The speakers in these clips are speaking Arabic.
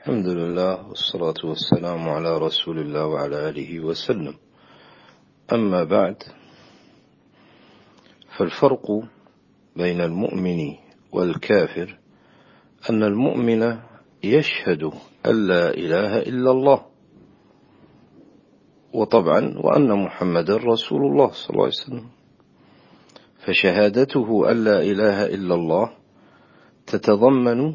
الحمد لله والصلاة والسلام على رسول الله وعلى آله وسلم. أما بعد، فالفرق بين المؤمن والكافر أن المؤمن يشهد أن لا إله إلا الله، وطبعا وأن محمد رسول الله صلى الله عليه وسلم، فشهادته أن لا إله إلا الله تتضمن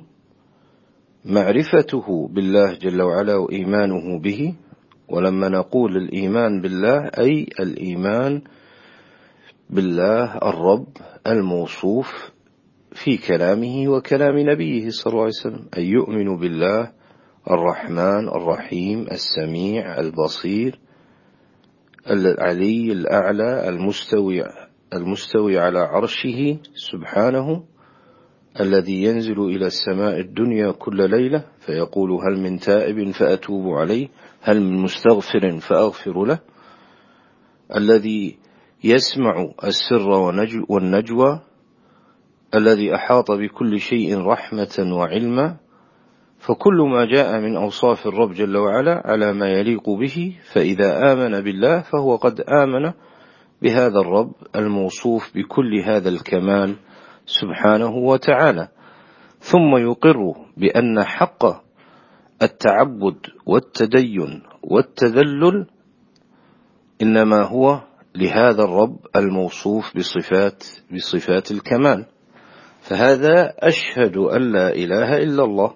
معرفته بالله جل وعلا وإيمانه به. ولما نقول الإيمان بالله أي الإيمان بالله الرب الموصوف في كلامه وكلام نبيه صلى الله عليه وسلم، أي يؤمن بالله الرحمن الرحيم السميع البصير العلي الأعلى المستوي على عرشه سبحانه، الذي ينزل إلى السماء الدنيا كل ليلة فيقول هل من تائب فأتوب عليه، هل من مستغفر فأغفر له، الذي يسمع السر والنجوى، الذي أحاط بكل شيء رحمة وعلما. فكل ما جاء من أوصاف الرب جل وعلا على ما يليق به، فإذا آمن بالله فهو قد آمن بهذا الرب الموصوف بكل هذا الكمال سبحانه وتعالى، ثم يقر بأن حق التعبد والتدين والتذلل إنما هو لهذا الرب الموصوف بصفات الكمال. فهذا أشهد أن لا إله إلا الله،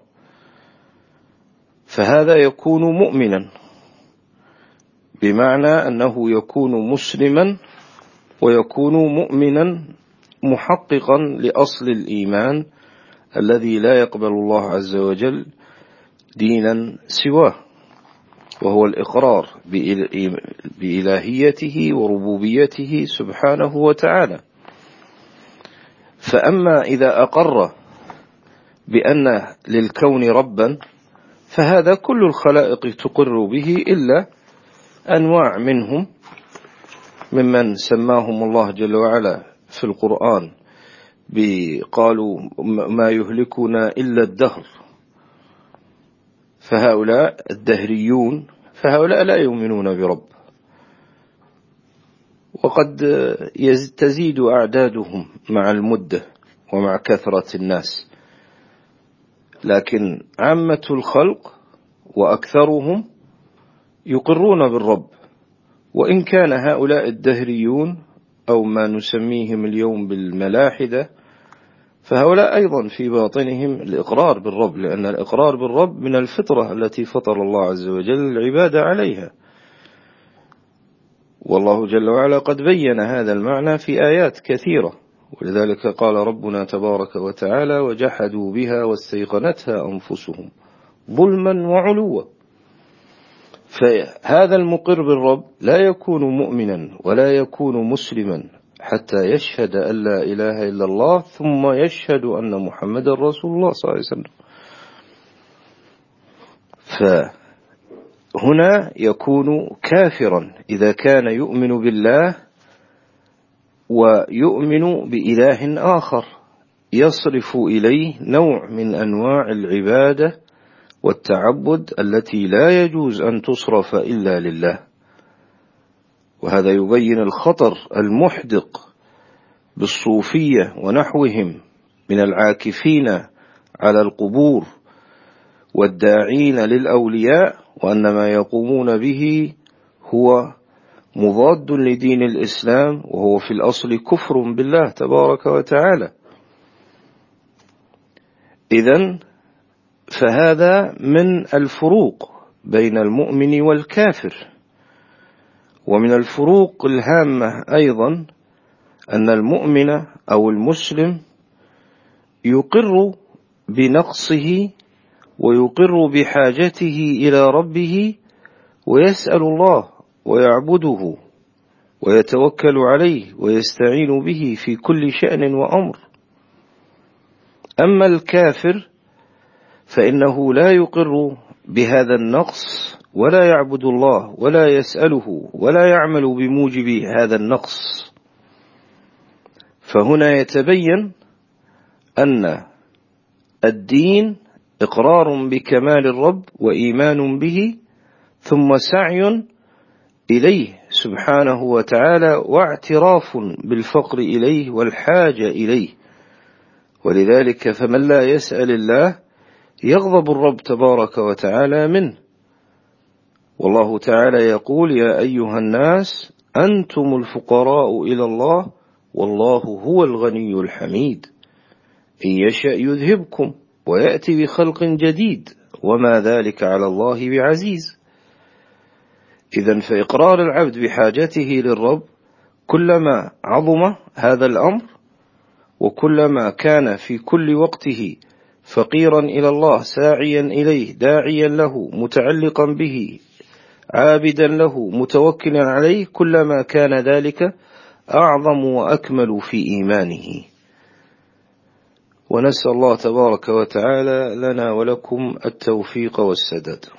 فهذا يكون مؤمنا، بمعنى أنه يكون مسلما ويكون مؤمنا محققا لأصل الإيمان الذي لا يقبل الله عز وجل دينا سواه، وهو الإقرار بإلهيته وربوبيته سبحانه وتعالى. فأما إذا أقر بأن للكون ربا فهذا كل الخلائق تقر به، إلا أنواع منهم ممن سماهم الله جل وعلا في القرآن قالوا ما يهلكنا إلا الدهر، فهؤلاء الدهريون، فهؤلاء لا يؤمنون برب، وقد تزيد أعدادهم مع المدة ومع كثرة الناس، لكن عامة الخلق وأكثرهم يقرون بالرب. وإن كان هؤلاء الدهريون أو ما نسميهم اليوم بالملاحدة، فهؤلاء أيضا في باطنهم الإقرار بالرب، لأن الإقرار بالرب من الفطرة التي فطر الله عز وجل العباد عليها، والله جل وعلا قد بين هذا المعنى في آيات كثيرة. ولذلك قال ربنا تبارك وتعالى وجحدوا بها واستيقنتها أنفسهم ظلما وعلوا. فهذا المقر بالرب لا يكون مؤمنا ولا يكون مسلما حتى يشهد أن لا إله إلا الله ثم يشهد أن محمد رسول الله صلى الله عليه وسلم. فهنا يكون كافرا إذا كان يؤمن بالله ويؤمن بإله آخر يصرف إليه نوع من أنواع العبادة والتعبد التي لا يجوز أن تصرف إلا لله. وهذا يبين الخطر المحدق بالصوفية ونحوهم من العاكفين على القبور والداعين للأولياء، وأن ما يقومون به هو مضاد لدين الإسلام، وهو في الأصل كفر بالله تبارك وتعالى. إذن فهذا من الفروق بين المؤمن والكافر. ومن الفروق الهامة أيضا أن المؤمن أو المسلم يقر بنقصه ويقر بحاجته إلى ربه ويسأل الله ويعبده ويتوكل عليه ويستعين به في كل شأن وأمر. أما الكافر فإنه لا يقر بهذا النقص ولا يعبد الله ولا يسأله ولا يعمل بموجب هذا النقص. فهنا يتبين أن الدين إقرار بكمال الرب وإيمان به، ثم سعي إليه سبحانه وتعالى واعتراف بالفقر إليه والحاجة إليه. ولذلك فمن لا يسأل الله يغضب الرب تبارك وتعالى منه. والله تعالى يقول: يا أيها الناس أنتم الفقراء إلى الله والله هو الغني الحميد، إن يشأ يذهبكم ويأتي بخلق جديد وما ذلك على الله بعزيز. إذن فإقرار العبد بحاجته للرب كلما عظم هذا الأمر، وكلما كان في كل وقته فقيرا إلى الله، ساعيا إليه، داعيا له، متعلقا به، عابدا له، متوكلا عليه، كلما كان ذلك أعظم وأكمل في إيمانه. ونسأل الله تبارك وتعالى لنا ولكم التوفيق والسداد.